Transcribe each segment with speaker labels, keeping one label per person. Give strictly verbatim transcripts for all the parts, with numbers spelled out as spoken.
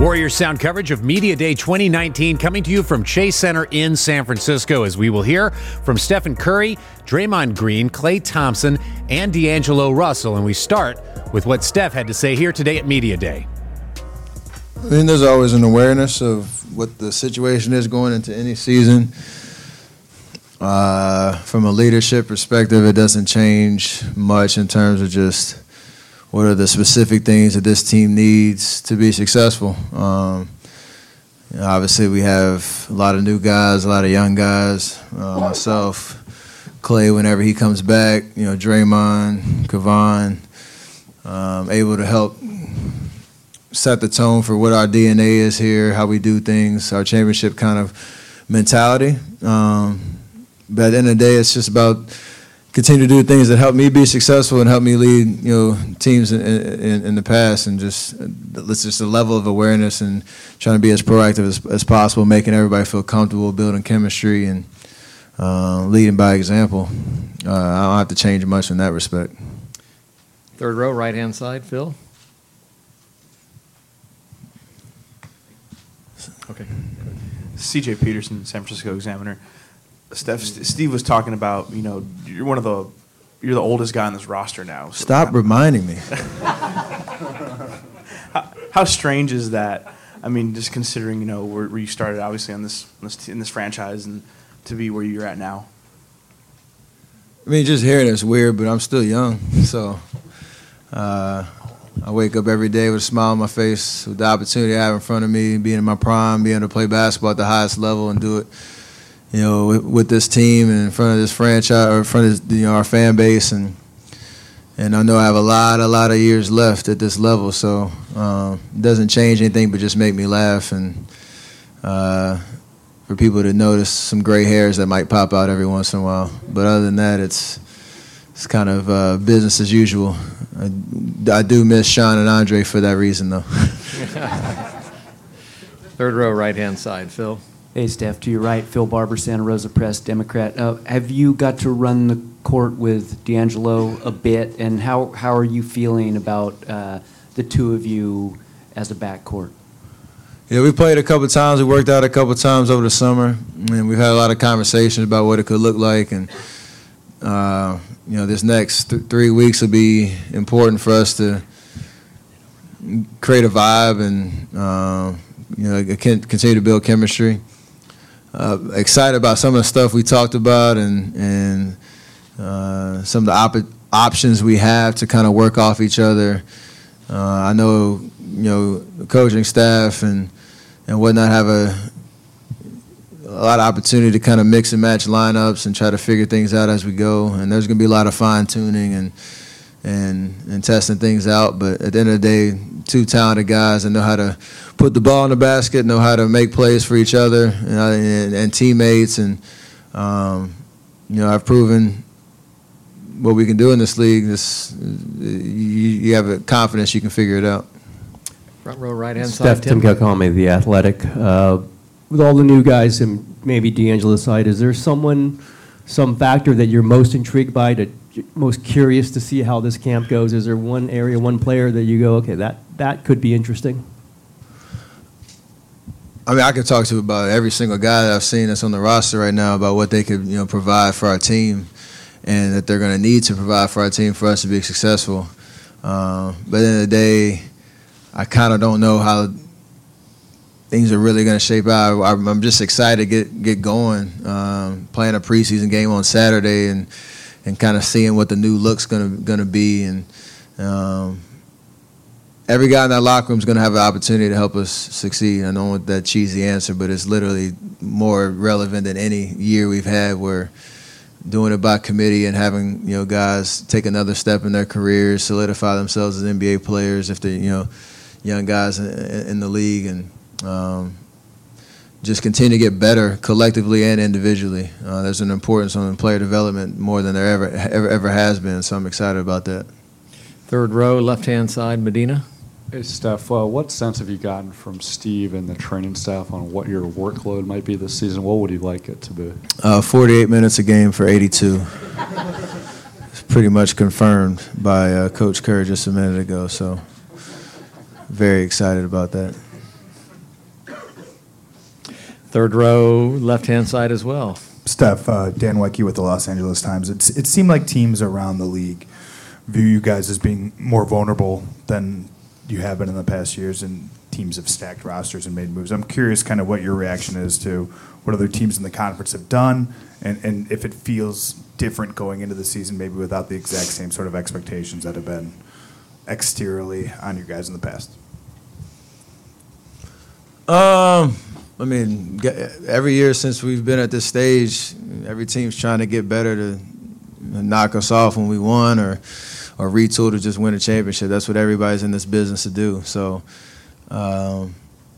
Speaker 1: Warriors Sound coverage of Media Day twenty nineteen coming to you from Chase Center in San Francisco, as we will hear from Stephen Curry, Draymond Green, Klay Thompson, and D'Angelo Russell. And we start with what Steph had to say here today at Media Day.
Speaker 2: I think there's always an awareness of what the situation is going into any season. Uh, from a leadership perspective, it doesn't change much in terms of just what are the specific things that this team needs to be successful. Um, you know, obviously, we have a lot of new guys, a lot of young guys. Uh, myself, Klay, whenever he comes back, you know, Draymond, Kevon, um, able to help set the tone for what our D N A is here, how we do things, our championship kind of mentality. Um, but at the end of the day, it's just about continue to do things that help me be successful and help me lead, you know, teams in, in, in the past, and just it's just a level of awareness and trying to be as proactive as, as possible, making everybody feel comfortable, building chemistry, and uh, leading by example. Uh, I don't have to change much in that respect.
Speaker 3: Third row, right-hand side, Phil.
Speaker 4: Okay. C J Peterson, San Francisco Examiner. Steph, Steve was talking about, you know, you're one of the, you're the oldest guy on this roster now. So
Speaker 2: Stop how, reminding me.
Speaker 4: how, how strange is that? I mean, just considering, you know, where, where you started, obviously, on this, on this in this franchise, and to be where you're at now.
Speaker 2: I mean, just hearing it's weird, but I'm still young, so uh, I wake up every day with a smile on my face, with the opportunity I have in front of me, being in my prime, being able to play basketball at the highest level and do it, you know, with, with this team and in front of this franchise, or in front of this, you know, our fan base, and and I know I have a lot, a lot of years left at this level, so um, it doesn't change anything but just make me laugh, and uh, for people to notice some gray hairs that might pop out every once in a while. But other than that, it's it's kind of uh, business as usual. I, I do miss Sean and Andre for that reason, though.
Speaker 3: Third row, right-hand side, Phil.
Speaker 5: Hey, Steph, to your right, Phil Barber, Santa Rosa Press, Democrat. Uh, have you got to run the court with D'Angelo a bit, and how, how are you feeling about uh, the two of you as a backcourt?
Speaker 2: Yeah, we played a couple of times. We worked out a couple of times over the summer, and we've had a lot of conversations about what it could look like. And uh, you know, this next th- three weeks will be important for us to create a vibe and uh, you know, continue to build chemistry. Uh, excited about some of the stuff we talked about, and and uh, some of the op- options we have to kind of work off each other. Uh, I know, you know, the coaching staff and and whatnot have a a lot of opportunity to kind of mix and match lineups and try to figure things out as we go. And there's going to be a lot of fine tuning and and and testing things out. But at the end of the day, two talented guys that know how to put the ball in the basket, know how to make plays for each other, and, and, and teammates. And um, you know, I've proven what we can do in this league. This you, you have a confidence you can figure it out.
Speaker 3: Front row, right-hand
Speaker 6: Steph,
Speaker 3: side, Tim.
Speaker 6: Tim Galcome, The Athletic. Uh, with all the new guys and maybe D'Angelo's side, is there someone, some factor that you're most intrigued by, to most curious to see how this camp goes? Is there one area, one player that you go, okay, that, that could be interesting?
Speaker 2: I mean, I could talk to about every single guy that I've seen that's on the roster right now about what they could, you know, provide for our team, and that they're going to need to provide for our team for us to be successful. Uh, but at the end of the day, I kind of don't know how things are really going to shape out. I'm just excited to get get going, um, playing a preseason game on Saturday, and and kind of seeing what the new look's going to going to be. And um, every guy in that locker room is going to have an opportunity to help us succeed. I don't want that cheesy answer, but it's literally more relevant than any year we've had, where doing it by committee and having, you know, guys take another step in their careers, solidify themselves as N B A players if they're, you know, young guys in, in the league, and um, just continue to get better collectively and individually. Uh, there's an importance on player development more than there ever ever ever has been, so I'm excited about that.
Speaker 3: Third row, left-hand side, Medina.
Speaker 7: Hey, Steph, uh, what sense have you gotten from Steve and the training staff on what your workload might be this season? What would he like it to be?
Speaker 2: Uh, forty-eight minutes a game for eighty-two. It's pretty much confirmed by uh, Coach Kerr just a minute ago, so very excited about that.
Speaker 3: Third row, left-hand side as well.
Speaker 8: Steph, uh, Dan Wecke with the Los Angeles Times. It's, it seemed like teams around the league view you guys as being more vulnerable than you have been in the past years, and teams have stacked rosters and made moves. I'm curious kind of what your reaction is to what other teams in the conference have done, and, and if it feels different going into the season, maybe without the exact same sort of expectations that have been exteriorly on you guys in the past.
Speaker 2: Um, I mean, ge- every year since we've been at this stage, every team's trying to get better to knock us off when we won, or or retool to just win a championship. That's what everybody's in this business to do. So, um,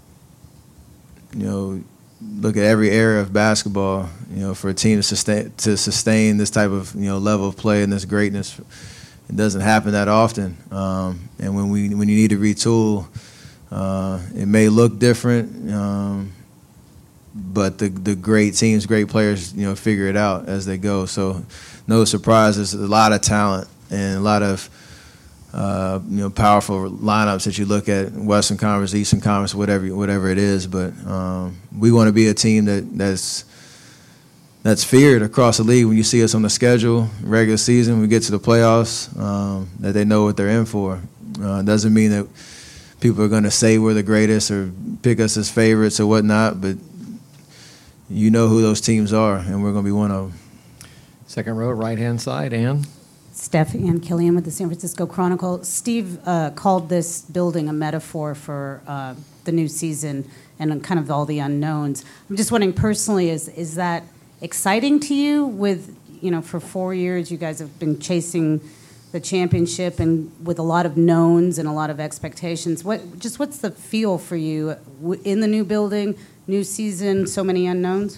Speaker 2: you know, look at every era of basketball. You know, for a team to sustain to sustain this type of you know level of play and this greatness, it doesn't happen that often. Um, and when we when you need to retool, uh, it may look different. Um, But the the great teams, great players, you know, figure it out as they go. So, no surprise, there's a lot of talent and a lot of uh, you know powerful lineups that you look at, Western Conference, Eastern Conference, whatever whatever it is. But um, we want to be a team that that's that's feared across the league. When you see us on the schedule, regular season, we get to the playoffs, um, that they know what they're in for. Uh, doesn't mean that people are going to say we're the greatest or pick us as favorites or whatnot, but you know who those teams are, and we're going to be one of them.
Speaker 3: Second row, right-hand side, Ann.
Speaker 9: Steph Ann Killian with the San Francisco Chronicle. Steve uh, called this building a metaphor for uh, the new season and kind of all the unknowns. I'm just wondering personally, is is that exciting to you? With, you know, for four years you guys have been chasing the championship and with a lot of knowns and a lot of expectations. What just what's the feel for you in the new building? New season, so many unknowns?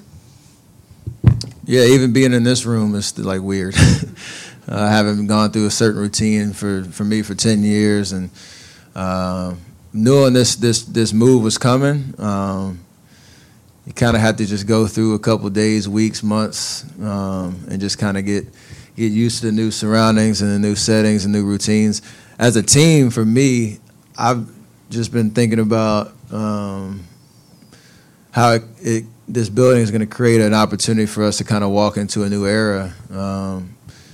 Speaker 2: Yeah, even being in this room is like weird. I haven't gone through a certain routine for, for me for ten years, and uh, knowing this this this move was coming, um, you kind of had to just go through a couple days, weeks, months, um, and just kind of get get used to the new surroundings and the new settings and new routines. As a team, for me, I've just been thinking about Um, how it, it, this building is going to create an opportunity for us to kind of walk into a new era, um,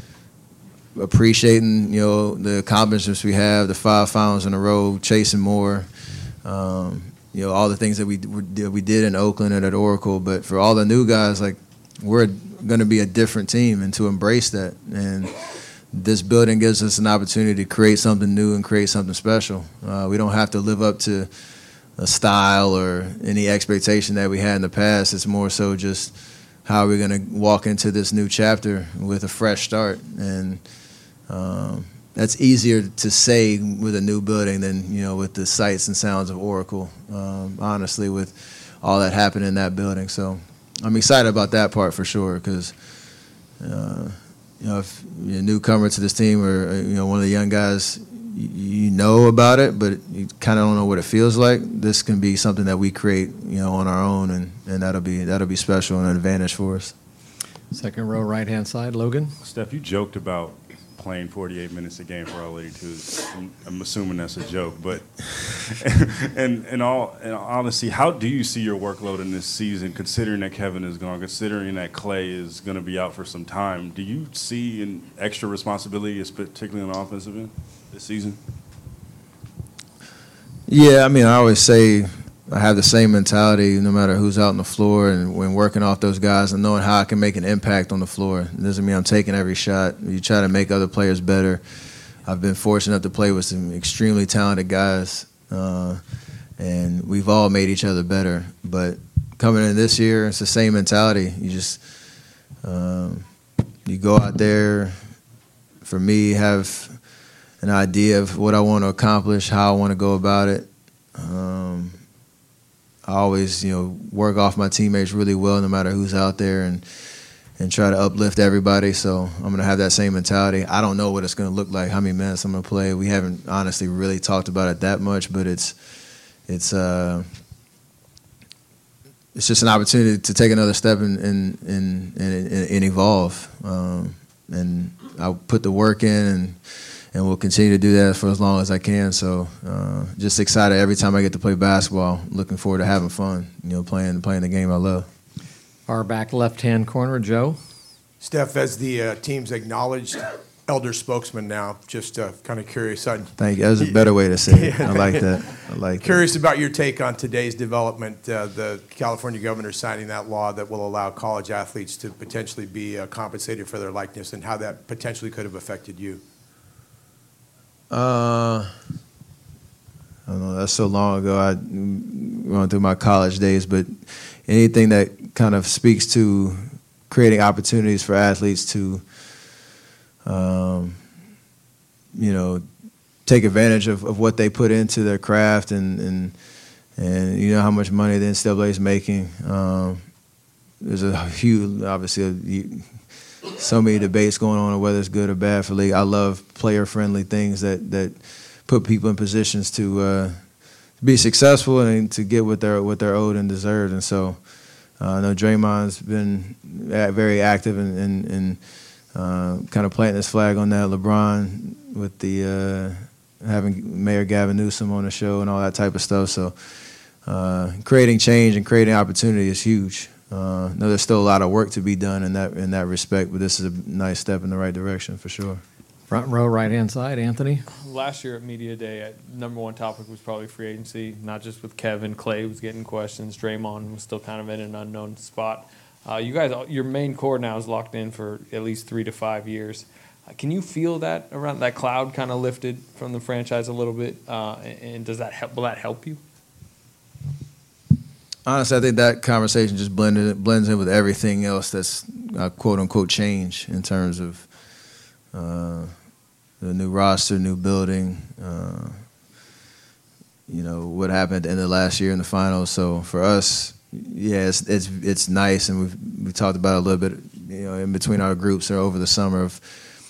Speaker 2: appreciating, you know, the accomplishments we have, the five finals in a row, chasing more, um, you know, all the things that we we did in Oakland and at Oracle. But for all the new guys, like, we're going to be a different team, and to embrace that. And this building gives us an opportunity to create something new and create something special. Uh, we don't have to live up to a style or any expectation that we had in the past. It's more so just how we're going to walk into this new chapter with a fresh start. And um, that's easier to say with a new building than, you know, with the sights and sounds of Oracle, um, honestly, with all that happened in that building. So I'm excited about that part for sure, because, uh, you know, if you're a newcomer to this team, or, you know, one of the young guys, you know about it, but you kind of don't know what it feels like. This can be something that we create, you know, on our own, and, and that'll be that'll be special and an advantage for us.
Speaker 3: Second row, right-hand side, Logan.
Speaker 10: Steph, you joked about playing forty-eight minutes a game for all eighty-twos. I'm, I'm assuming that's a joke, but and in all in all honesty, how do you see your workload in this season, considering that Kevin is gone, considering that Clay is going to be out for some time? Do you see an extra responsibility, particularly on the offensive end, this season?
Speaker 2: Yeah, I mean, I always say I have the same mentality no matter who's out on the floor, and when working off those guys and knowing how I can make an impact on the floor. It doesn't mean I'm taking every shot. You try to make other players better. I've been fortunate enough to play with some extremely talented guys, uh, and we've all made each other better. But coming in this year, it's the same mentality. You just um, you go out there, for me, have an idea of what I want to accomplish, how I want to go about it. Um, I always, you know, work off my teammates really well, no matter who's out there, and and try to uplift everybody. So I'm going to have that same mentality. I don't know what it's going to look like, how many minutes I'm going to play. We haven't honestly really talked about it that much, but it's it's uh, it's just an opportunity to take another step and and and, and, and evolve. Um, and I'll put the work in and and will continue to do that for as long as I can. So uh, just excited every time I get to play basketball. Looking forward to having fun, you know, playing playing the game I love.
Speaker 3: Far back left-hand corner, Joe.
Speaker 11: Steph, as the uh, team's acknowledged elder spokesman now, just uh, kind of curious. On,
Speaker 2: Thank you. That was a better way to say it. I like that. I like
Speaker 11: Curious about your take on today's development, uh, the California governor signing that law that will allow college athletes to potentially be uh, compensated for their likeness, and how that potentially could have affected you.
Speaker 2: Uh, I don't know. That's so long ago. I went through my college days, but anything that kind of speaks to creating opportunities for athletes to, um, you know, take advantage of, of what they put into their craft, and, and and you know how much money the N C double A is making. Um, there's a huge, obviously, a, so many debates going on whether it's good or bad for the league. I love player-friendly things that, that put people in positions to uh, be successful and to get what they're what they're owed and deserved. And so uh, I know Draymond's been very active in, in, in uh, kind of planting his flag on that. LeBron with the uh, having Mayor Gavin Newsom on the show and all that type of stuff. So uh, creating change and creating opportunity is huge. Uh, I know there's still a lot of work to be done in that in that respect, but this is a nice step in the right direction for sure.
Speaker 3: Front row, right-hand side, Anthony.
Speaker 12: Last year at Media Day, uh, number one topic was probably free agency, not just with Kevin. Clay was getting questions. Draymond was still kind of in an unknown spot. Uh, you guys, your main core now is locked in for at least three to five years. Uh, can you feel that around that cloud kind of lifted from the franchise a little bit? Uh, and, and does that help? Will that help you?
Speaker 2: Honestly, I think that conversation just blended blends in with everything else that's uh, quote unquote change in terms of uh, the new roster, new building. Uh, you know what happened at the end of last year in the finals. So for us, yeah, it's it's it's nice, and we've we talked about it a little bit, you know, in between our groups or over the summer of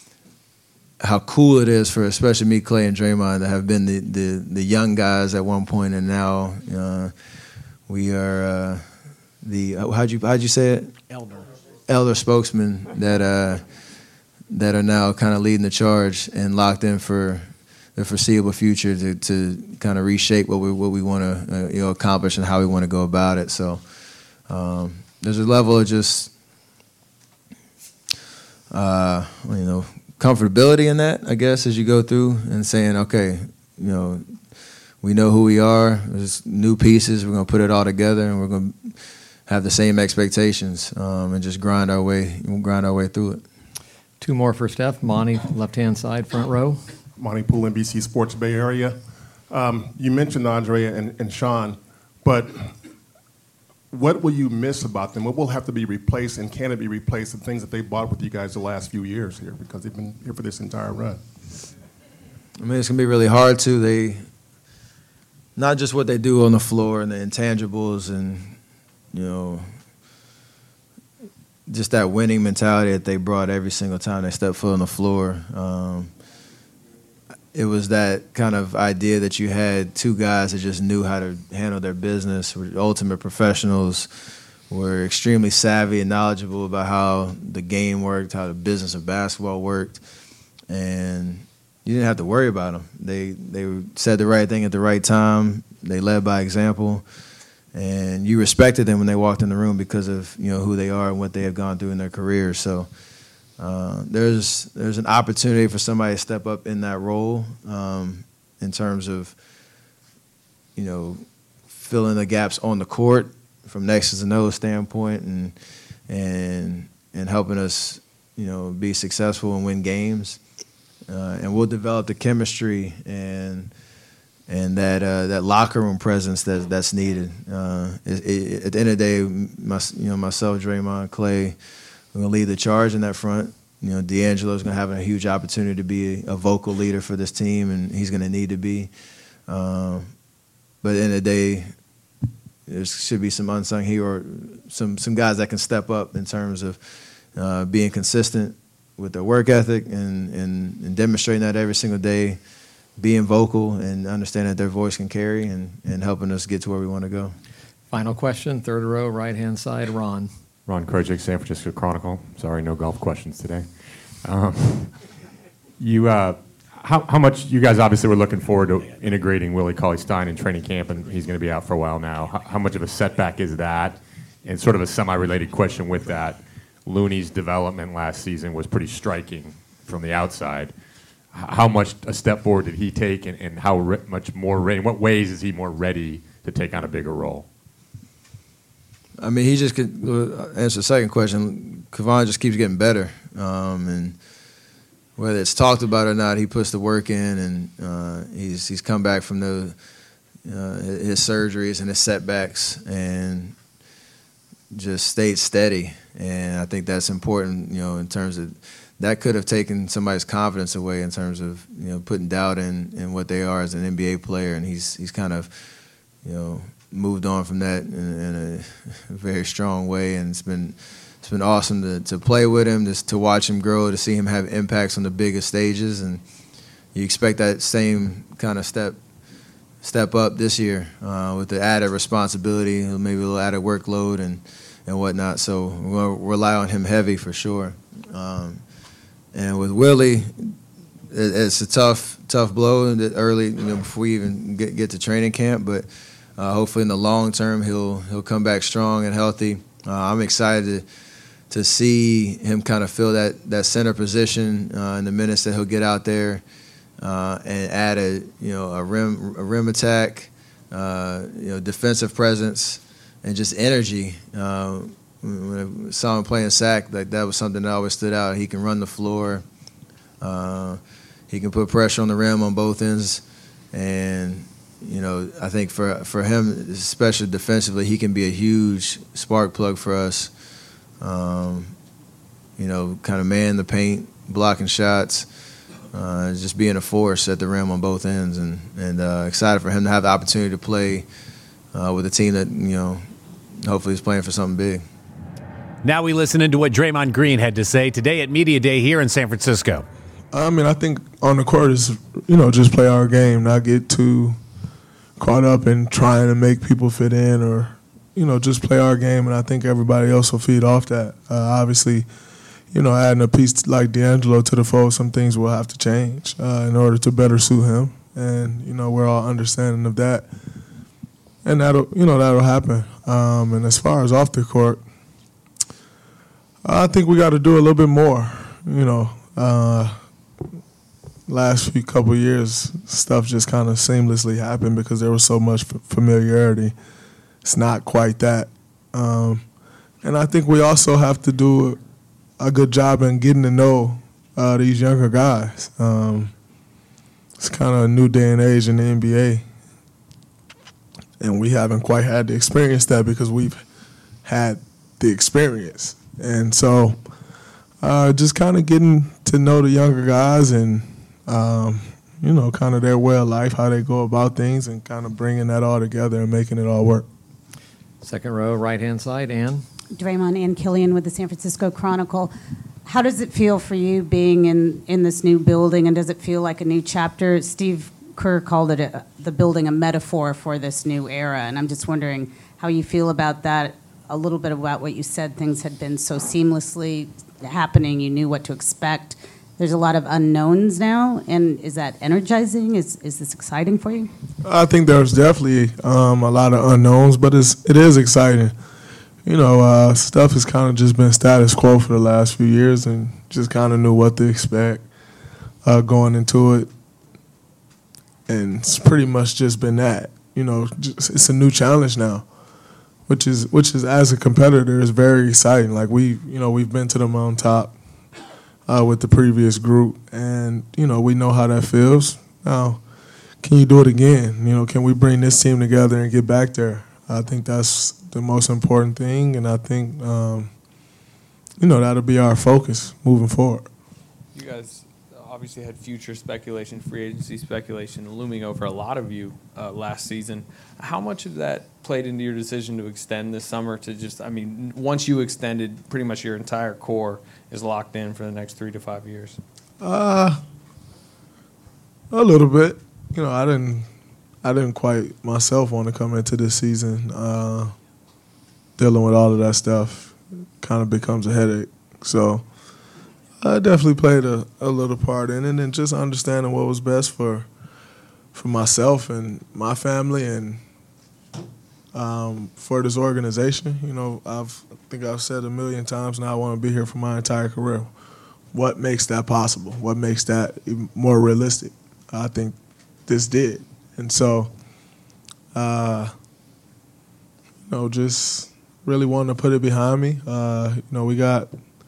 Speaker 2: how cool it is for especially me, Clay, and Draymond to have been the the, the young guys at one point, and now. Uh, We are uh, the how'd you how'd you say it?
Speaker 3: Elder.
Speaker 2: Elder spokesmen that uh, that are now kind of leading the charge and locked in for the foreseeable future to, to kind of reshape what we what we want to uh, you know accomplish and how we want to go about it. So um, there's a level of just uh, you know comfortability in that, I guess, as you go through and saying, okay, you know. We know who we are. There's new pieces. We're going to put it all together, and we're going to have the same expectations um, and just grind our way, grind our way through it.
Speaker 3: Two more for Steph. Monty, left-hand side, front row.
Speaker 13: Monty Poole, N B C Sports Bay Area. Um, you mentioned Andrea and, and Sean, but what will you miss about them? What will have to be replaced, and can it be replaced? The things that they bought with you guys the last few years here, because they've been here for this entire run.
Speaker 2: I mean, it's going to be really hard to. They. Not just what they do on the floor and the intangibles and, you know, just that winning mentality that they brought every single time they stepped foot on the floor. Um, it was that kind of idea that you had two guys that just knew how to handle their business, were ultimate professionals, were extremely savvy and knowledgeable about how the game worked, how the business of basketball worked, and you didn't have to worry about them. They they said the right thing at the right time. They led by example, and you respected them when they walked in the room because of you know who they are and what they have gone through in their careers. So uh, there's there's an opportunity for somebody to step up in that role um, in terms of you know filling the gaps on the court from X's and O's standpoint, and and and helping us you know be successful and win games. Uh, and we'll develop the chemistry and and that uh, that locker room presence that that's needed. Uh, it, it, at the end of the day, my, you know myself, Draymond, Clay, we're gonna lead the charge in that front. You know, D'Angelo's gonna have a huge opportunity to be a, a vocal leader for this team, and he's gonna need to be. Um, but at the end of the day, there should be some unsung hero, some some guys that can step up in terms of uh, being consistent with their work ethic and, and, and demonstrating that every single day, being vocal and understanding that their voice can carry and, and helping us get to where we want to go.
Speaker 3: Final question, third row, right-hand side, Ron.
Speaker 14: Ron Krojcik, San Francisco Chronicle. Sorry, no golf questions today. Um, you, uh, how, how much you guys obviously were looking forward to integrating Willie Cauley-Stein in training camp, and he's going to be out for a while now. How, how much of a setback is that? And sort of a semi-related question with that, Looney's development last season was pretty striking from the outside. How much a step forward did he take, and, and how re- much more ready, in what ways is he more ready to take on a bigger role?
Speaker 2: I mean, he just could uh, answer the second question. Kevon just keeps getting better. Um, and whether it's talked about or not, he puts the work in, and uh, he's he's come back from the uh, his surgeries and his setbacks, and just stayed steady. And I think that's important, you know, in terms of that could have taken somebody's confidence away in terms of, you know, putting doubt in, in what they are as an N B A player. And he's he's kind of, you know, moved on from that in, in a very strong way. And it's been it's been awesome to, to play with him, just to watch him grow, to see him have impacts on the biggest stages. And you expect that same kind of step step up this year uh, with the added responsibility, maybe a little added workload and, and whatnot. So we're going to rely on him heavy for sure. Um, and with Willie, it, it's a tough tough blow early, you know, before we even get, get to training camp. But uh, hopefully in the long term, he'll he'll come back strong and healthy. Uh, I'm excited to, to see him kind of fill that, that center position uh, in the minutes that he'll get out there. Uh, and add a you know a rim a rim attack, uh, you know defensive presence, and just energy. Uh, when I saw him playing sack, like that was something that always stood out. He can run the floor, uh, he can put pressure on the rim on both ends, and you know I think for for him, especially defensively, he can be a huge spark plug for us. Um, you know, kind of man the paint, blocking shots. Uh, just being a force at the rim on both ends, and and uh, excited for him to have the opportunity to play uh, with a team that you know hopefully is playing for something big.
Speaker 1: Now we listen into what Draymond Green had to say today at Media Day here in San Francisco.
Speaker 15: I mean, I think on the court is you know just play our game, not get too caught up in trying to make people fit in, or you know just play our game, and I think everybody else will feed off that. Uh, obviously. You know, adding a piece like D'Angelo to the fold, some things will have to change uh, in order to better suit him, and you know we're all understanding of that, and that'll you know that'll happen. Um, and as far as off the court, I think we got to do a little bit more. You know, uh, last few couple of years, stuff just kind of seamlessly happened because there was so much f- familiarity. It's not quite that, um, and I think we also have to do a good job in getting to know uh, these younger guys. Um, it's kind of a new day and age in the N B A, and we haven't quite had to experience that because we've had the experience. And so uh, just kind of getting to know the younger guys and, um, you know, kind of their way of life, how they go about things, and kind of bringing that all together and making it all work.
Speaker 3: Second row, right-hand side, Ann.
Speaker 9: Draymond, Ann Killian with the San Francisco Chronicle. How does it feel for you being in, in this new building, and does it feel like a new chapter? Steve Kerr called it a, the building a metaphor for this new era, and I'm just wondering how you feel about that, a little bit about what you said. Things had been so seamlessly happening, you knew what to expect. There's a lot of unknowns now, and is that energizing? Is is this exciting for you?
Speaker 15: I think there's definitely um, a lot of unknowns, but it's, it is exciting. You know, uh, stuff has kind of just been status quo for the last few years, and just kind of knew what to expect uh, going into it. And it's pretty much just been that. You know, just, it's a new challenge now, which is which is as a competitor is very exciting. Like we, you know, we've been to the mountaintop uh, with the previous group, and you know, we know how that feels. Now, can you do it again? You know, can we bring this team together and get back there? I think that's the most important thing, and I think, um, you know, that'll be our focus moving forward.
Speaker 12: You guys obviously had future speculation, free agency speculation looming over a lot of you uh, last season. How much of that played into your decision to extend this summer to just, I mean, once you extended, pretty much your entire core is locked in for the next three to five years?
Speaker 15: Uh, a little bit. You know, I didn't I didn't quite myself want to come into this season uh, dealing with all of that stuff. Kind of becomes a headache. So I definitely played a, a little part in it, and just understanding what was best for for myself and my family and um, for this organization. You know, I've, I think I've said a million times now I want to be here for my entire career. What makes that possible? What makes that even more realistic? I think this did. And so, uh, you know, just really wanting to put it behind me. Uh, you know, we got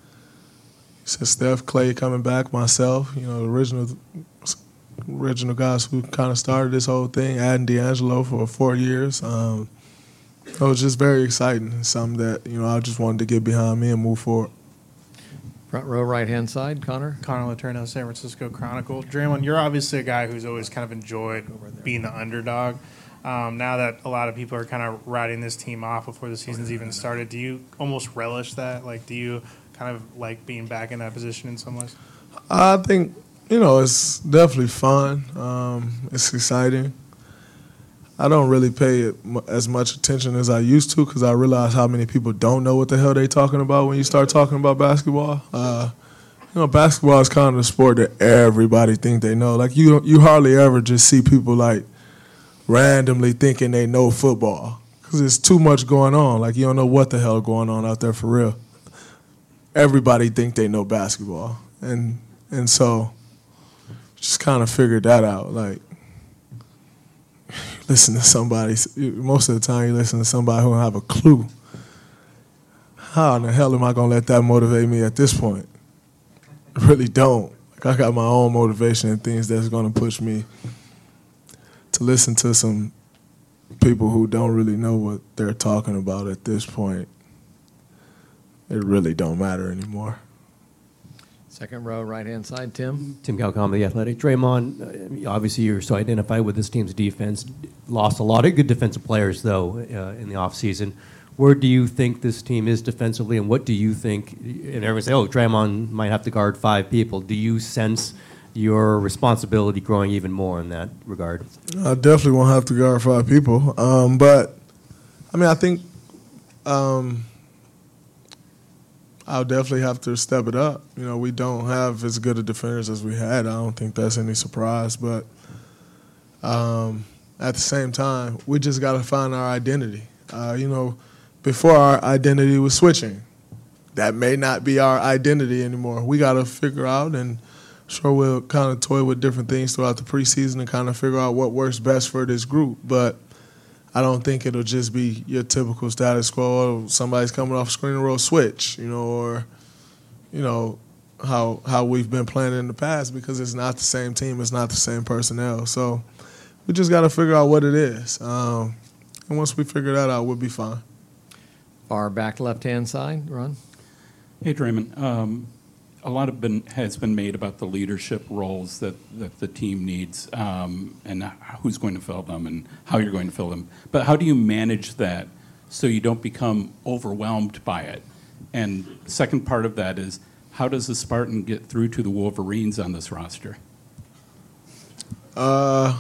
Speaker 15: so Steph, Clay coming back, myself, you know, the original original guys who kind of started this whole thing, adding D'Angelo for four years. Um, it was just very exciting. Something that, you know, I just wanted to get behind me and move forward.
Speaker 3: Front row, right-hand side, Connor.
Speaker 16: Connor Letourneau, San Francisco Chronicle. Draymond, you're obviously a guy who's always kind of enjoyed being the underdog. Um, now that a lot of people are kind of writing this team off before the season's even started, do you almost relish that? Like, do you kind of like being back in that position in some ways?
Speaker 15: I think, you know, it's definitely fun. Um, it's exciting. I don't really pay it m- as much attention as I used to because I realize how many people don't know what the hell they're talking about when you start talking about basketball. Uh, you know, basketball is kind of the sport that everybody think they know. Like, you you hardly ever just see people, like, randomly thinking they know football because there's too much going on. Like, you don't know what the hell going on out there for real. Everybody think they know basketball. And and so just kind of figured that out. Like, listen to somebody, most of the time you listen to somebody who don't have a clue. How in the hell am I going to let that motivate me at this point? I really don't. Like, I got my own motivation and things that's going to push me to listen to some people who don't really know what they're talking about at this point. It really don't matter anymore.
Speaker 3: Second row, right-hand side, Tim.
Speaker 6: Tim Calcom, The Athletic. Draymond, uh, obviously you're so identified with this team's defense. Lost a lot of good defensive players, though, uh, in the offseason. Where do you think this team is defensively, and what do you think? And everyone say, oh, Draymond might have to guard five people. Do you sense your responsibility growing even more in that regard?
Speaker 15: I definitely won't have to guard five people. Um, but, I mean, I think um, I'll definitely have to step it up. You know, we don't have as good a defenders as we had. I don't think that's any surprise. But um, at the same time, we just got to find our identity. Uh, you know, before our identity was switching. That may not be our identity anymore. We got to figure out, and sure we'll kind of toy with different things throughout the preseason and kind of figure out what works best for this group. But I don't think it'll just be your typical status quo. Somebody's coming off screen and roll switch, you know, or, you know, how how we've been playing in the past, because it's not the same team, it's not the same personnel. So we just got to figure out what it is. Um, and once we figure that out, we'll be fine.
Speaker 3: Far back left-hand side, Ron.
Speaker 17: Hey, Draymond. Um, a lot of been, has been made about the leadership roles that, that the team needs, um, and who's going to fill them and how you're going to fill them. But how do you manage that so you don't become overwhelmed by it? And the second part of that is, how does the Spartan get through to the Wolverines on this roster?
Speaker 15: Uh,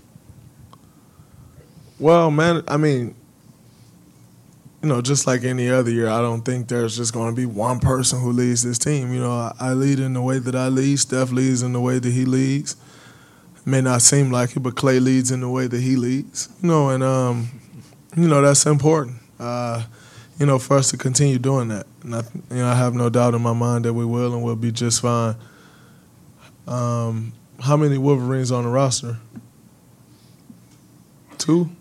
Speaker 15: well, man, I mean, you know, just like any other year, I don't think there's just going to be one person who leads this team. You know, I, I lead in the way that I lead. Steph leads in the way that he leads. It may not seem like it, but Clay leads in the way that he leads. You know, and, um, you know, that's important, uh, you know, for us to continue doing that. And I, you know, I have no doubt in my mind that we will, and we'll be just fine. Um, how many Wolverines on the roster? Two?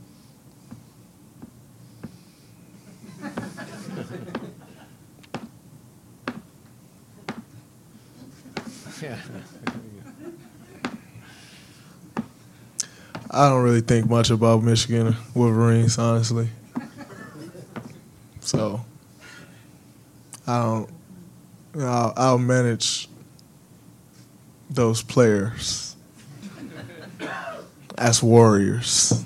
Speaker 3: Yeah.
Speaker 15: I don't really think much about Michigan Wolverines, honestly. So I don't. You know, I'll, I'll manage those players as warriors.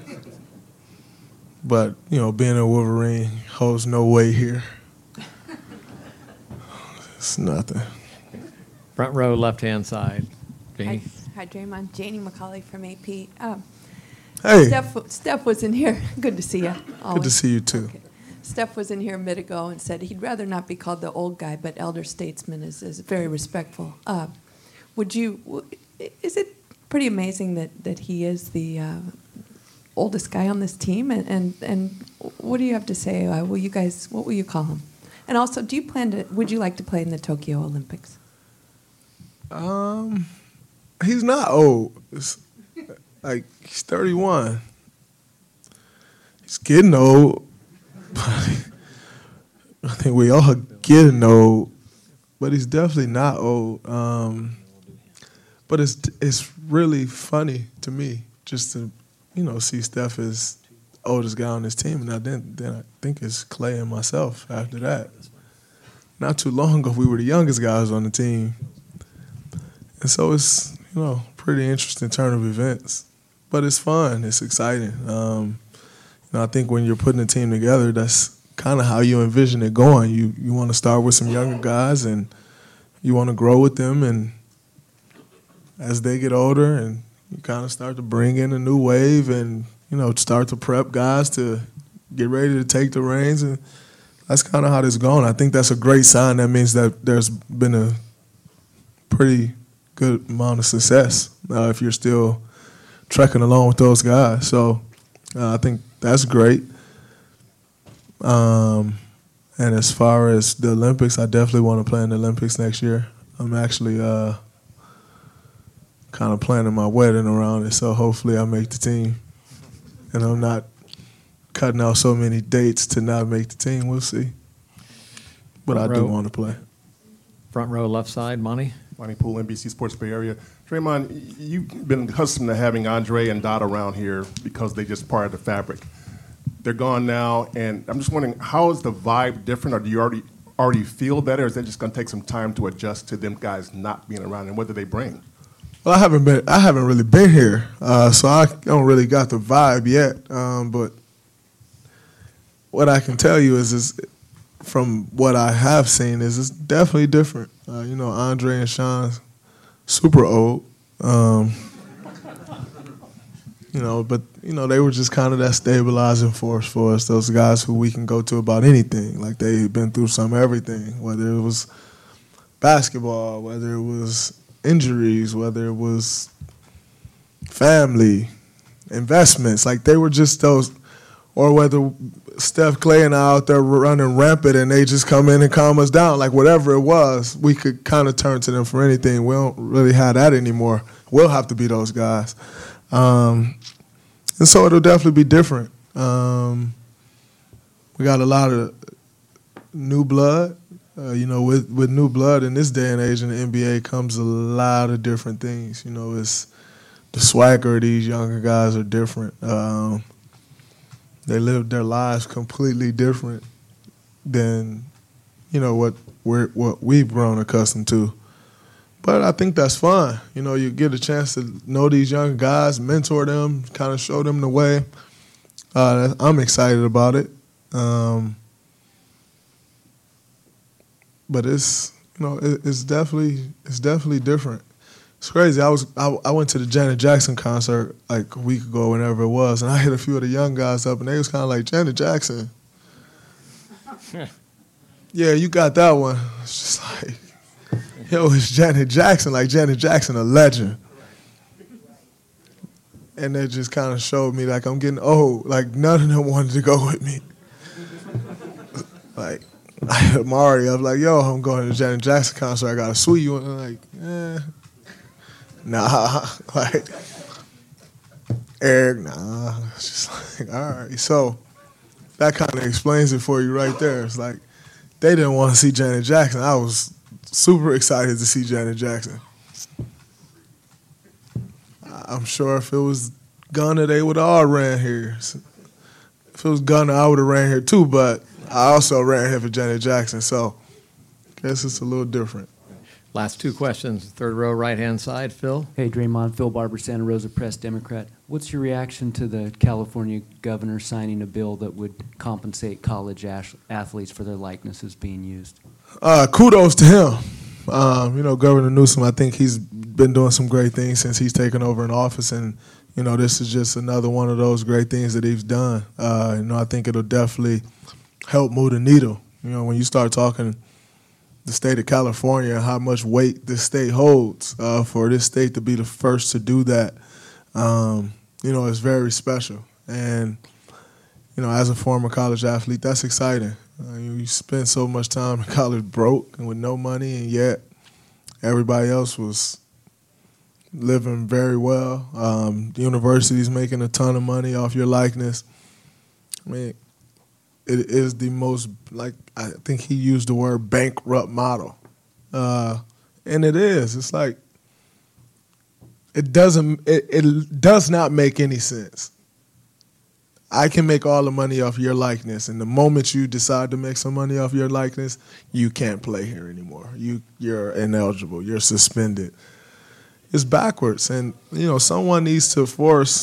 Speaker 15: But you know, being a Wolverine holds no weight here. It's nothing.
Speaker 3: Front row, left-hand side. Janie.
Speaker 18: Hi, hi, Draymond. Janie McCauley from A P. Um,
Speaker 15: Hey.
Speaker 18: Steph, Steph was in here. Good to see you.
Speaker 15: Good to see you, too.
Speaker 18: Okay. Steph was in here a minute ago and said he'd rather not be called the old guy, but elder statesman is, is very respectful. Uh, would you? w- Is it pretty amazing that, that he is the uh, oldest guy on this team? And, and and what do you have to say? Uh, will you guys? What will you call him? And also, do you plan to? Would you like to play in the Tokyo Olympics?
Speaker 15: Um, he's not old. It's like he's thirty-one. He's getting old. I think we all getting old, but he's definitely not old. Um, but it's it's really funny to me just to you know see Steph as oldest guy on this team, and I then then I think it's Clay and myself after that. Not too long ago, we were the youngest guys on the team, and so it's you know pretty interesting turn of events. But it's fun. It's exciting. Um, you know, I think when you're putting a team together, that's kind of how you envision it going. You you want to start with some younger guys, and you want to grow with them, and as they get older, and you kind of start to bring in a new wave, and you know start to prep guys to get ready to take the reins, and that's kind of how this is going. I think that's a great sign. That means that there's been a pretty good amount of success uh, if you're still trekking along with those guys. So uh, I think that's great. Um, and as far as the Olympics, I definitely want to play in the Olympics next year. I'm actually uh, kind of planning my wedding around it, so hopefully I make the team. And I'm not cutting out so many dates to not make the team. We'll see. But
Speaker 3: Front
Speaker 15: I do
Speaker 3: row.
Speaker 15: want to play.
Speaker 3: Front row, left side, Monty.
Speaker 13: Monty Poole, N B C Sports Bay Area. Draymond, you've been accustomed to having Andre and Dot around here because they just part of the fabric. They're gone now, and I'm just wondering, how is the vibe different, or do you already already feel better, or is that just going to take some time to adjust to them guys not being around, and what do they bring?
Speaker 15: Well, I haven't been. I haven't really been here, uh, so I don't really got the vibe yet. Um, but what I can tell you is, is from what I have seen, is it's definitely different. Uh, you know, Andre and Sean, super old. Um, you know, but you know they were just kind of that stabilizing force for us. Those guys who we can go to about anything. Like they've been through some everything, whether it was basketball, whether it was injuries, whether it was family, investments. Like they were just those, or whether Steph, Clay, and I out there running rampant and they just come in and calm us down. Like whatever it was, we could kind of turn to them for anything. We don't really have that anymore. We'll have to be those guys. Um, and so it'll definitely be different. Um, we got a lot of new blood. Uh, you know, with, with new blood in this day and age in the N B A comes a lot of different things. You know, it's the swagger of these younger guys are different. Um, they live their lives completely different than, you know, what we're what we've grown accustomed to. But I think that's fun. You know, you get a chance to know these young guys, mentor them, kind of show them the way. Uh, I'm excited about it. Um, but it's you know it, it's definitely it's definitely different. It's crazy. I was I, I went to the Janet Jackson concert like a week ago, whenever it was, and I hit a few of the young guys up, and they was kind of like, Janet Jackson. Yeah, you got that one. It's just like, yo, it's Janet Jackson, like Janet Jackson, a legend. And they just kind of showed me like I'm getting old. Like none of them wanted to go with me. Like Mari, I was like, yo, I'm going to the Janet Jackson concert. I got a suite. You and I'm like, eh, nah. Like Eric, nah. It's just like, all right. So that kind of explains it for you right there. It's like they didn't want to see Janet Jackson. I was super excited to see Janet Jackson. I'm sure if it was Gunna, they would have all ran here. If it was Gunna, I would have ran here too, but I also ran here for Janet Jackson, so I guess it's a little different.
Speaker 3: Last two questions. Third row, right-hand side. Phil?
Speaker 5: Hey, Draymond. Phil Barber, Santa Rosa Press, Democrat. What's your reaction to the California governor signing a bill that would compensate college ash- athletes for their likenesses being used?
Speaker 15: Uh, kudos to him. Um, you know, Governor Newsom, I think he's been doing some great things since he's taken over in office, and, you know, this is just another one of those great things that he's done. Uh, you know, I think it'll definitely help move the needle. You know, when you start talking the state of California and how much weight this state holds, uh, for this state to be the first to do that, um, you know, it's very special. And, you know, as a former college athlete, that's exciting. Uh, you, you spend so much time in college broke and with no money, and yet everybody else was living very well. Um, the university's making a ton of money off your likeness. I mean, it is the most, like, I think he used the word bankrupt model. Uh, and it is. It's like, it doesn't, it, it does not make any sense. I can make all the money off your likeness, and the moment you decide to make some money off your likeness, you can't play here anymore. You, you're ineligible. You're suspended. It's backwards, and, you know, someone needs to force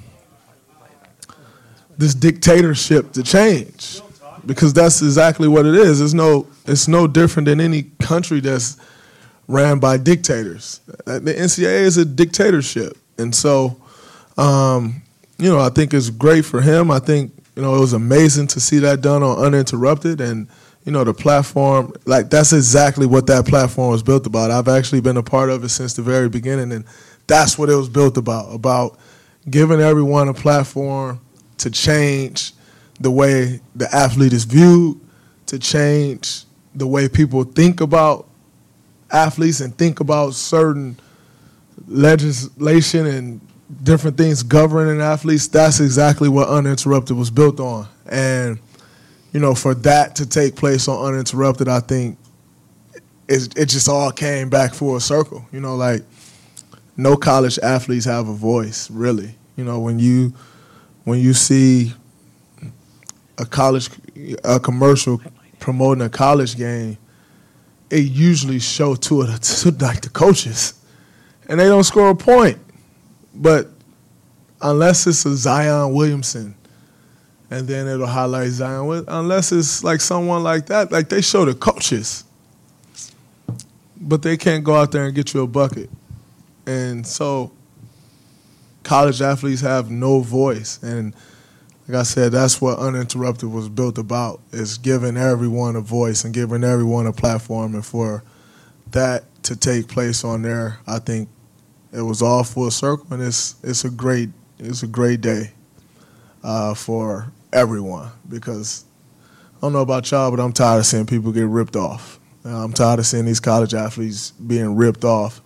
Speaker 15: this dictatorship to change, because that's exactly what it is. It's no, it's no different than any country that's ran by dictators. The N C double A is a dictatorship, and so, um, you know, I think it's great for him. I think, you know, it was amazing to see that done on Uninterrupted, and, you know, the platform, like, that's exactly what that platform was built about. I've actually been a part of it since the very beginning, and that's what it was built about, about giving everyone a platform to change the way the athlete is viewed, to change the way people think about athletes and think about certain legislation and different things governing athletes. That's exactly what Uninterrupted was built on. And, you know, for that to take place on Uninterrupted, I think it, it just all came back full circle. You know, like, no college athletes have a voice, really. You know, when you when you see a college a commercial promoting a college game, it usually show two of the to, like the coaches, and they don't score a point. But unless it's a Zion Williamson, and then it'll highlight Zion, unless it's like someone like that, like they show the coaches, but they can't go out there and get you a bucket. And so college athletes have no voice. And like I said, that's what Uninterrupted was built about, is giving everyone a voice and giving everyone a platform. And for that to take place on there, I think it was all full circle, and it's it's a great it's a great day uh, for everyone, because I don't know about y'all, but I'm tired of seeing people get ripped off. I'm tired of seeing these college athletes being ripped off.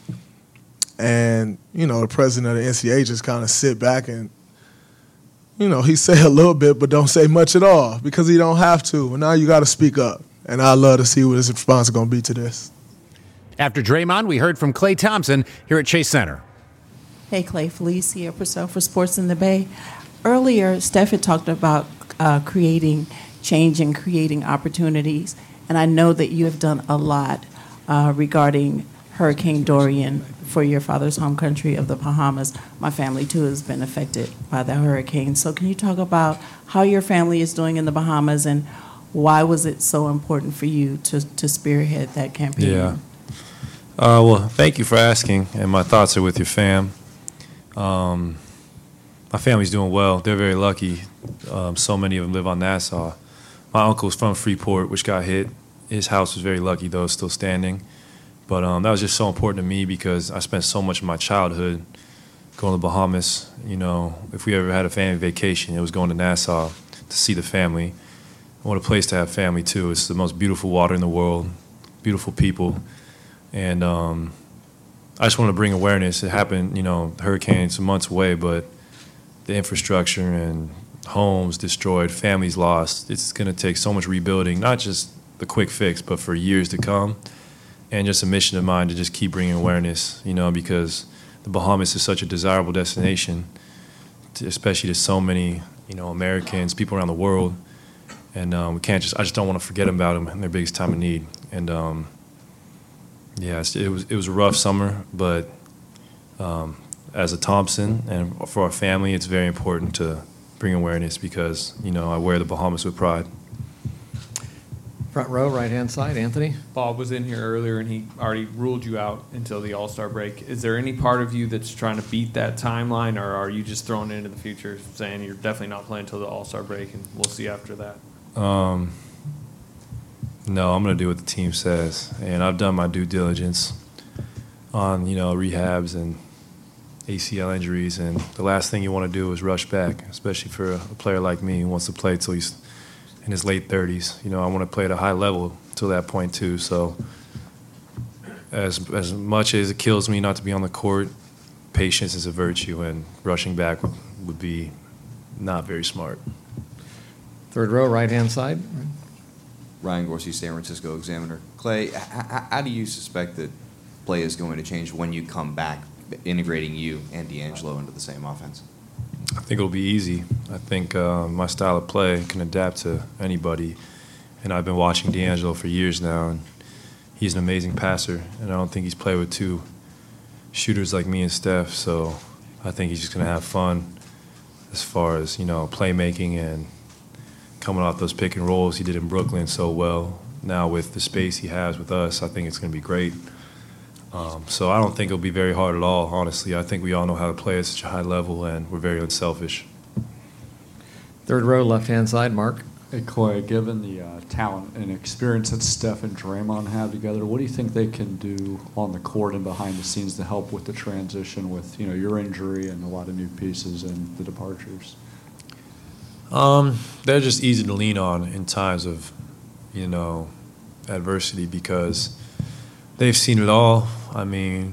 Speaker 15: And, you know, the president of the N C double A just kind of sit back and, you know, he say a little bit but don't say much at all, because he don't have to. And now you got to speak up. And I'd love to see what his response is going to be to this.
Speaker 1: After Draymond, we heard from Klay Thompson here at Chase Center.
Speaker 19: Hey, Clay, Felicia Purcell for Sports in the Bay. Earlier, Steph had talked about uh, creating change and creating opportunities, and I know that you have done a lot uh, regarding Hurricane Dorian for your father's home country of the Bahamas. My family, too, has been affected by the hurricane. So can you talk about how your family is doing in the Bahamas, and why was it so important for you to, to spearhead that campaign?
Speaker 20: Yeah. Uh, well, thank you for asking, and my thoughts are with your fam. Um, my family's doing well. They're very lucky. Um, so many of them live on Nassau. My uncle's from Freeport, which got hit. His house was very lucky, though, still standing. But um, that was just so important to me, because I spent so much of my childhood going to the Bahamas. You know, if we ever had a family vacation, it was going to Nassau to see the family. What a place to have family, too. It's the most beautiful water in the world, beautiful people. And um, I just wanted to bring awareness. It happened, you know, the hurricane's some months away, but the infrastructure and homes destroyed, families lost. It's going to take so much rebuilding, not just the quick fix, but for years to come. And just a mission of mine to just keep bringing awareness, you know, because the Bahamas is such a desirable destination, to, especially to so many, you know, Americans, people around the world. And um, we can't just, I just don't want to forget about them in their biggest time of need. And um, yeah, it was it was a rough summer, but um, as a Thompson and for our family, it's very important to bring awareness, because, you know, I wear the Bahamas with pride.
Speaker 3: Front row, right-hand side, Anthony.
Speaker 12: Bob was in here earlier, and he already ruled you out until the All-Star break. Is there any part of you that's trying to beat that timeline, or are you just throwing it into the future, saying you're definitely not playing until the All-Star break, and we'll see after that?
Speaker 20: Um, no, I'm going to do what the team says. And I've done my due diligence on, you know, rehabs and A C L injuries. And the last thing you want to do is rush back, especially for a player like me who wants to play till he's in his late thirties. You know, I want to play at a high level till that point too. So as, as much as it kills me not to be on the court, patience is a virtue, and rushing back would, would be not very smart.
Speaker 3: Third row, right-hand side.
Speaker 21: Ryan Gorsey, San Francisco Examiner. Clay, h- h- how do you suspect that play is going to change when you come back, integrating you and D'Angelo into the same offense?
Speaker 20: I think it'll be easy. I think uh, my style of play can adapt to anybody, and I've been watching D'Angelo for years now, and he's an amazing passer, and I don't think he's played with two shooters like me and Steph, so I think he's just going to have fun as far as, you know, playmaking and coming off those pick and rolls he did in Brooklyn so well. Now with the space he has with us, I think it's going to be great. Um, so I don't think it'll be very hard at all, honestly. I think we all know how to play at such a high level, and we're very unselfish.
Speaker 3: Third row, left-hand side, Mark.
Speaker 7: Hey, Clay, given the uh, talent and experience that Steph and Draymond have together, what do you think they can do on the court and behind the scenes to help with the transition with, you know, your injury and a lot of new pieces and the departures?
Speaker 20: Um, they're just easy to lean on in times of, you know, adversity because they've seen it all. I mean,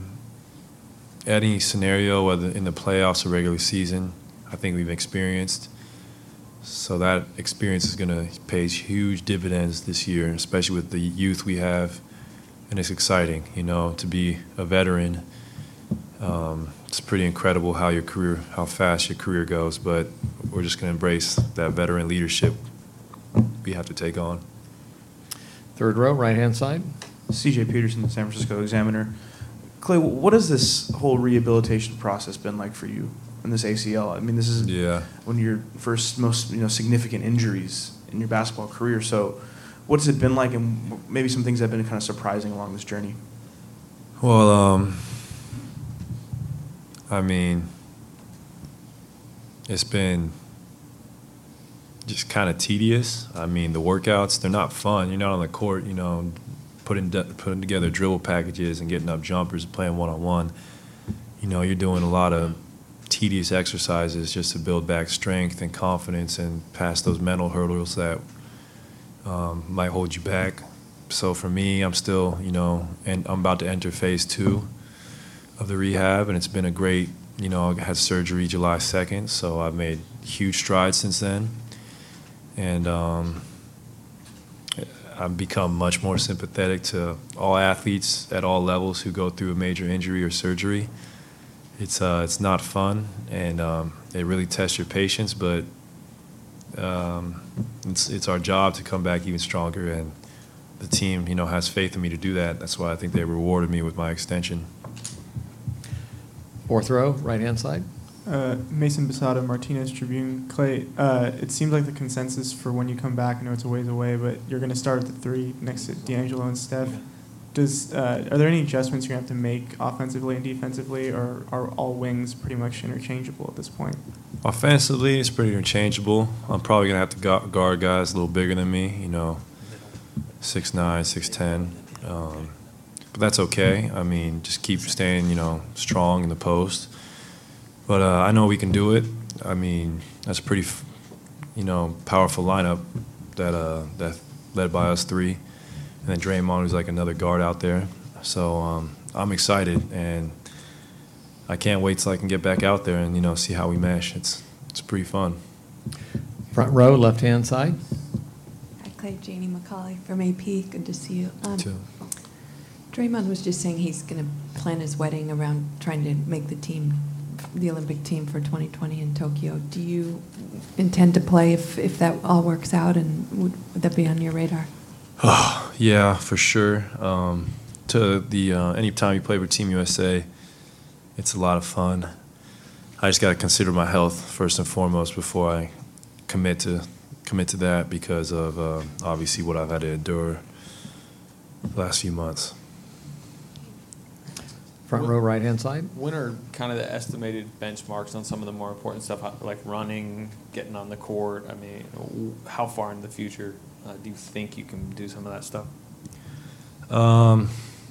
Speaker 20: any scenario, whether in the playoffs or regular season, I think we've experienced. So that experience is going to pay huge dividends this year, especially with the youth we have. And it's exciting, you know, to be a veteran. Um, it's pretty incredible how your career, how fast your career goes, but we're just going to embrace that veteran leadership we have to take on.
Speaker 3: Third row, right-hand side.
Speaker 4: C J Peterson, the San Francisco Examiner. Clay, what has this whole rehabilitation process been like for you in this A C L? I mean, this is
Speaker 20: yeah.
Speaker 4: one of your first most you know significant injuries in your basketball career. So what's it been like, and maybe some things that have been kind of surprising along this journey?
Speaker 20: Well, um, I mean, it's been just kind of tedious. I mean, the workouts, they're not fun. You're not on the court, you know, putting putting together dribble packages and getting up jumpers and playing one-on-one. You know, you're doing a lot of tedious exercises just to build back strength and confidence and pass those mental hurdles that um, might hold you back. So for me, I'm still, you know, and I'm about to enter phase two of the rehab, and it's been a great, you know, I had surgery July second, so I've made huge strides since then. And um, I've become much more sympathetic to all athletes at all levels who go through a major injury or surgery. It's uh, it's not fun, and um, it really tests your patience, but um, it's it's our job to come back even stronger, and the team, you know, has faith in me to do that. That's why I think they rewarded me with my extension.
Speaker 3: Fourth row, right-hand side.
Speaker 22: Uh, Mason Basada, Martinez Tribune. Clay, uh, it seems like the consensus for when you come back, I know it's a ways away, but you're going to start at the three next to D'Angelo and Steph. Does uh, are there any adjustments you're going to have to make offensively and defensively, or are all wings pretty much interchangeable at this point?
Speaker 20: Offensively, it's pretty interchangeable. I'm probably going to have to gu- guard guys a little bigger than me, you know, six nine, six ten. Um, but that's okay. I mean, just keep staying, you know, strong in the post. But uh, I know we can do it. I mean, that's a pretty, f- you know, powerful lineup that uh, that led by us three. And then Draymond, who's like another guard out there. So um, I'm excited, and I can't wait till I can get back out there and, you know, see how we mesh. It's it's pretty fun.
Speaker 3: Front row, left-hand side.
Speaker 18: Hi, Clay. Janie McCauley from A P. Good to see you. Um,
Speaker 20: Too.
Speaker 18: Draymond was just saying he's going to plan his wedding around trying to make the team, the Olympic team for twenty twenty in Tokyo. Do you intend to play if, if that all works out, and would, would that be on your radar?
Speaker 20: Oh, yeah, for sure. Um, to the uh, anytime you play with Team U S A, it's a lot of fun. I just got to consider my health first and foremost before I commit to commit to that because of uh, obviously what I've had to endure the last few months.
Speaker 3: Front row, right-hand side.
Speaker 12: When are kind of the estimated benchmarks on some of the more important stuff, how- like running, getting on the court? I mean, w- how far in the future uh, do you think you can do some of that stuff?
Speaker 20: Um,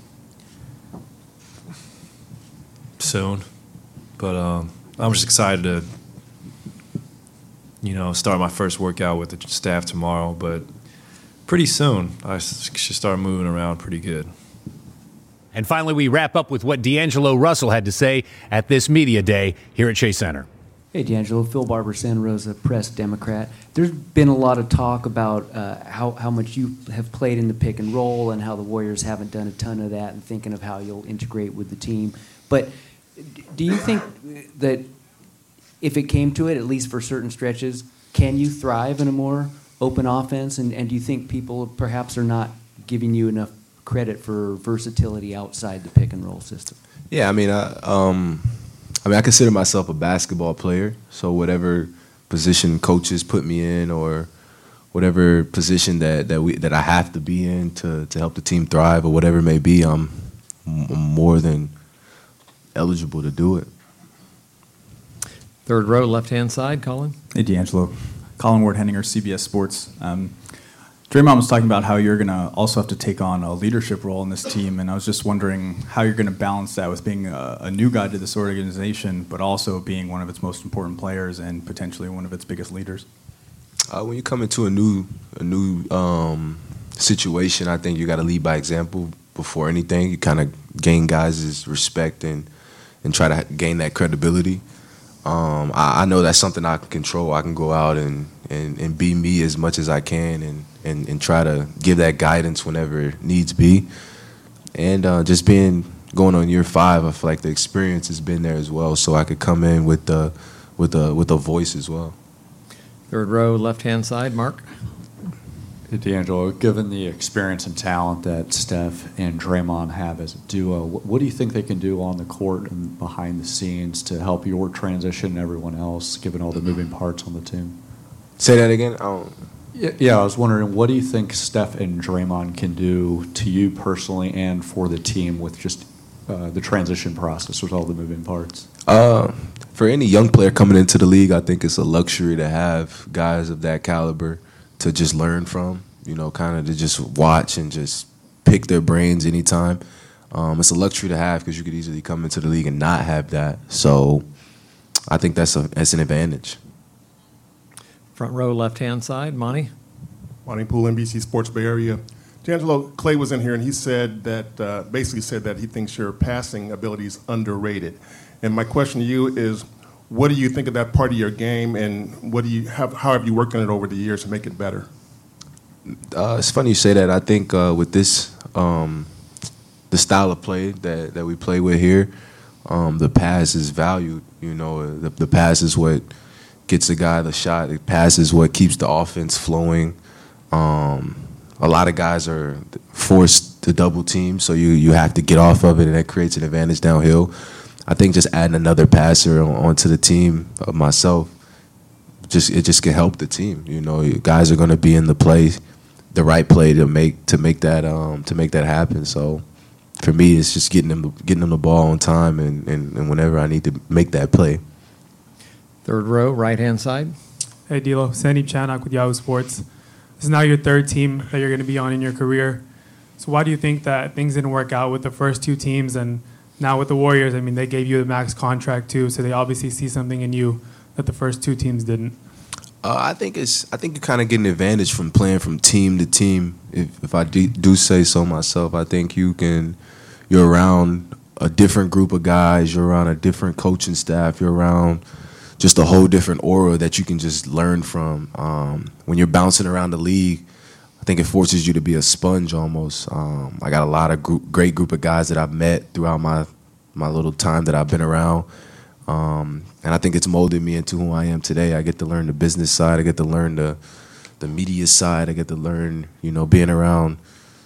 Speaker 20: soon, but um, I'm just excited to, you know, start my first workout with the staff tomorrow. But pretty soon, I s- should start moving around pretty good.
Speaker 1: And finally, we wrap up with what D'Angelo Russell had to say at this media day here at Chase Center.
Speaker 5: Hey, D'Angelo. Phil Barber, Santa Rosa Press, Democrat. There's been a lot of talk about uh, how, how much you have played in the pick and roll and how the Warriors haven't done a ton of that, and thinking of how you'll integrate with the team. But do you think that if it came to it, at least for certain stretches, can you thrive in a more open offense? And, and do you think people perhaps are not giving you enough credit for versatility outside the pick and roll system?
Speaker 8: Yeah, I mean, I, um, I mean, I consider myself a basketball player. So whatever position coaches put me in, or whatever position that that we that I have to be in to to help the team thrive, or whatever it may be, I'm, I'm more than eligible to do it.
Speaker 3: Third row, left-hand side, Colin.
Speaker 10: Hey, D'Angelo. Colin Ward Henninger, C B S Sports. Um, Draymond was talking about how you're going to also have to take on a leadership role in this team, and I was just wondering how you're going to balance that with being a, a new guy to this organization, but also being one of its most important players and potentially one of its biggest leaders.
Speaker 8: Uh, when you come into a new a new um, situation, I think you got to lead by example before anything. You kind of gain guys' respect and and try to gain that credibility. Um, I, I know that's something I can control. I can go out and, and, and be me as much as I can, and, and, and try to give that guidance whenever needs be. And uh, just being going on year five, I feel like the experience has been there as well, so I could come in with the with a with a voice as well.
Speaker 3: Third row, left-hand side, Mark.
Speaker 7: Hey, D'Angelo, given the experience and talent that Steph and Draymond have as a duo, what, what do you think they can do on the court and behind the scenes to help your transition and everyone else, given all the moving parts on the team?
Speaker 8: Say that again. I don't...
Speaker 7: Yeah, yeah, I was wondering, what do you think Steph and Draymond can do to you personally and for the team with just uh, the transition process with all the moving parts?
Speaker 8: Uh, for any young player coming into the league, I think it's a luxury to have guys of that caliber to just learn from, you know, kind of to just watch and just pick their brains anytime. Um, it's a luxury to have because you could easily come into the league and not have that. So I think that's a that's an advantage.
Speaker 3: Front row, left-hand side, Monty.
Speaker 13: Monty Poole, N B C Sports Bay Area. D'Angelo, Clay was in here and he said that, uh, basically said that he thinks your passing ability is underrated. And my question to you is, what do you think of that part of your game, and what do you have? How have you worked on it over the years to make it better?
Speaker 8: Uh, it's funny you say that. I think uh, with this, um, the style of play that, that we play with here, um, the pass is valued. You know, the, the pass is what gets the guy the shot. The pass is what keeps the offense flowing. Um, a lot of guys are forced to double team, so you, you have to get off of it, and that creates an advantage downhill. I think just adding another passer on, onto the team of myself, just it just can help the team. You know, guys are going to be in the play, the right play to make to make that um, to make that happen. So for me, it's just getting them getting them the ball on time, and, and, and whenever I need to make that play.
Speaker 3: Third row, right-hand side.
Speaker 23: Hey, D'Lo. Sandeep Chanak with Yahoo Sports. This is now your third team that you're going to be on in your career. So why do you think that things didn't work out with the first two teams, and now with the Warriors? I mean, they gave you the max contract too, so they obviously see something in you that the first two teams didn't.
Speaker 8: Uh, I think it's. I think you kind of get an advantage from playing from team to team. If, if I do, do say so myself, I think you can. You're around a different group of guys. You're around a different coaching staff. You're around just a whole different aura that you can just learn from. Um, when you're bouncing around the league, I think it forces you to be a sponge almost. Um, I got a lot of group, great group of guys that I've met throughout my my little time that I've been around. Um, and I think it's molded me into who I am today. I get to learn the business side. I get to learn the the media side. I get to learn, you know, being around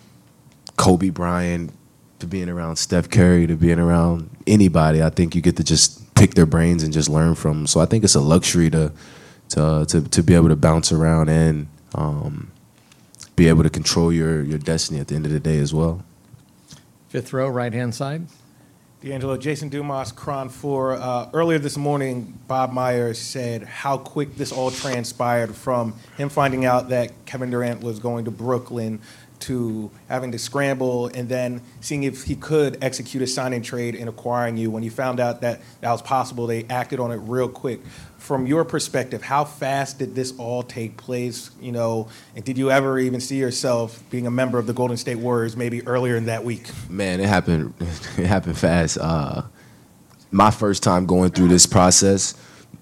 Speaker 8: Kobe Bryant, to being around Steph Curry, to being around anybody. I think you get to just pick their brains and just learn from them. So I think it's a luxury to to to, to be able to bounce around and um, be able to control your, your destiny at the end of the day as well.
Speaker 3: Fifth row, right-hand side.
Speaker 2: D'Angelo, Jason Dumas, Cron four. Uh, earlier this morning, Bob Myers said how quick this all transpired from him finding out that Kevin Durant was going to Brooklyn to having to scramble and then seeing if he could execute a signing trade and acquiring you. When you found out that that was possible, they acted on it real quick. From your perspective, how fast did this all take place? You know, and did you ever even see yourself being a member of the Golden State Warriors maybe earlier in that week?
Speaker 8: Man, it happened. It happened fast. Uh, my first time going through this process,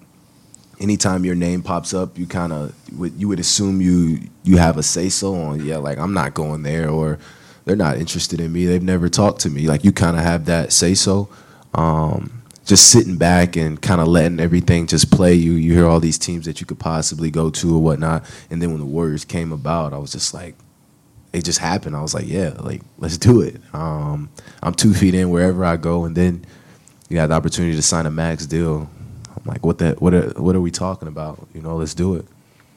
Speaker 8: anytime your name pops up, you kind of you would assume you you have a say so on. Yeah, like I'm not going there, or they're not interested in me. They've never talked to me. Like you kind of have that say so. Um, just sitting back and kind of letting everything just play you. You hear all these teams that you could possibly go to or whatnot. And then when the Warriors came about, I was just like, it just happened. I was like, yeah, like, let's do it. Um, I'm two feet in wherever I go. And then you had the opportunity to sign a max deal. I'm like, what that? What are, what are we talking about? You know, let's do it.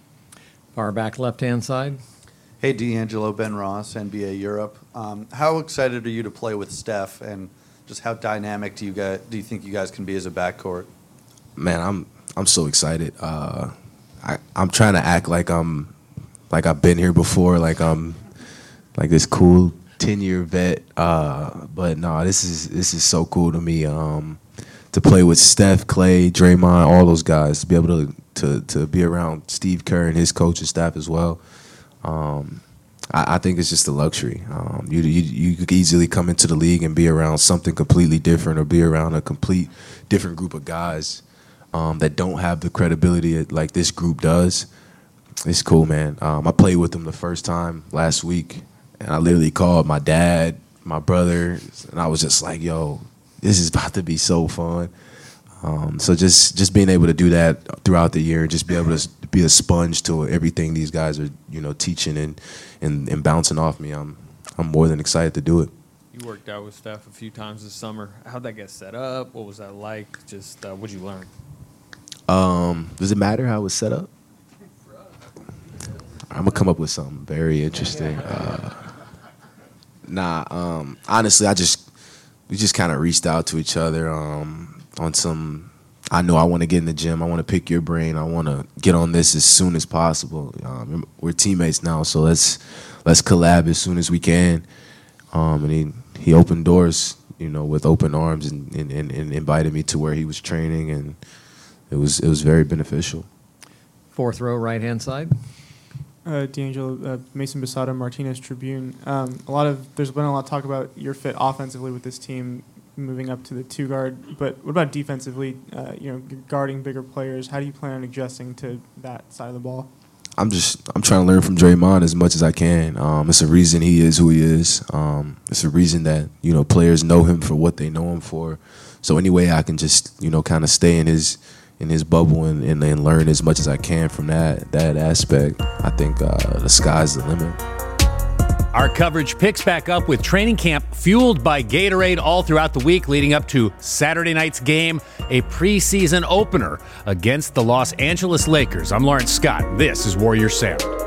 Speaker 3: Far back left-hand side.
Speaker 11: Hey, D'Angelo, Ben Ross, N B A Europe. Um, how excited are you to play with Steph, and just how dynamic do you guys do you think you guys can be as a backcourt?
Speaker 8: Man, I'm I'm so excited. Uh, I I'm trying to act like I'm like I've been here before, like I'm like this cool ten year vet. Uh, but no, this is this is so cool to me. Um, to play with Steph, Clay, Draymond, all those guys, to be able to to to be around Steve Kerr and his coaching staff as well. Um, I, I think it's just a luxury. Um, you, you you could easily come into the league and be around something completely different, or be around a complete different group of guys um, that don't have the credibility like this group does. It's cool, man. Um, I played with them the first time last week, and I literally called my dad, my brother, and I was just like, "Yo, this is about to be so fun." Um, so just just being able to do that throughout the year, and just be able to be a sponge to everything these guys are, you know, teaching and, and, and bouncing off me, I'm I'm more than excited to do it.
Speaker 12: You worked out with Steph a few times this summer. How'd that get set up? What was that like? Just uh, what'd you learn?
Speaker 8: Um, does it matter how it was set up? I'm gonna come up with something very interesting. Uh, nah, um, honestly, I just we just kind of reached out to each other um, on some. I know I want to get in the gym. I want to pick your brain. I want to get on this as soon as possible. Um, we're teammates now, so let's let's collab as soon as we can. Um, and he he opened doors, you know, with open arms, and, and, and, and invited me to where he was training, and it was it was very beneficial.
Speaker 3: Fourth row, right hand side.
Speaker 22: Uh, D'Angelo, uh, Mason Besada, Martinez Tribune. Um, a lot of there's been a lot of talk about your fit offensively with this team, moving up to the two guard. But what about defensively? Uh, you know, guarding bigger players. How do you plan on adjusting to that side of the ball?
Speaker 8: I'm just I'm trying to learn from Draymond as much as I can. Um, it's a reason he is who he is. Um, it's a reason that, you know, players know him for what they know him for. So any way I can just, you know, kind of stay in his in his bubble and, and, and learn as much as I can from that that aspect, I think uh, the sky's the limit.
Speaker 1: Our coverage picks back up with training camp fueled by Gatorade all throughout the week leading up to Saturday night's game, a preseason opener against the Los Angeles Lakers. I'm Lawrence Scott. This is Warrior Sound.